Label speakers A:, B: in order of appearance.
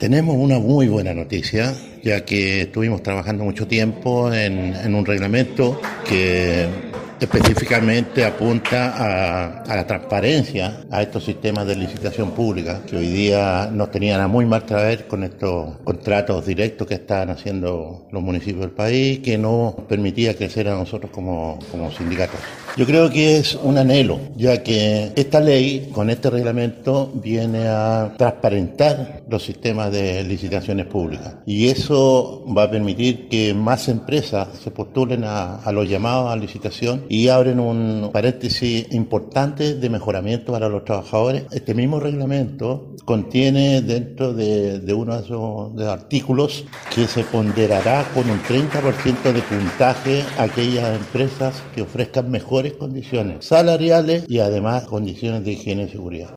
A: Tenemos una muy buena noticia, ya que estuvimos trabajando mucho tiempo en un reglamento que específicamente apunta a la transparencia, a estos sistemas de licitación pública, que hoy día nos tenían a muy mal traer con estos contratos directos que están haciendo los municipios del país, que no nos permitía crecer a nosotros como sindicatos. Yo creo que es un anhelo, ya que esta ley, con este reglamento, viene a transparentar los sistemas de licitaciones públicas. Y eso va a permitir que más empresas se postulen a los llamados a licitación y abren un paréntesis importante de mejoramiento para los trabajadores. Este mismo reglamento contiene dentro de uno de esos artículos que se ponderará con un 30% de puntaje a aquellas empresas que ofrezcan mejores condiciones salariales y además condiciones de higiene y seguridad.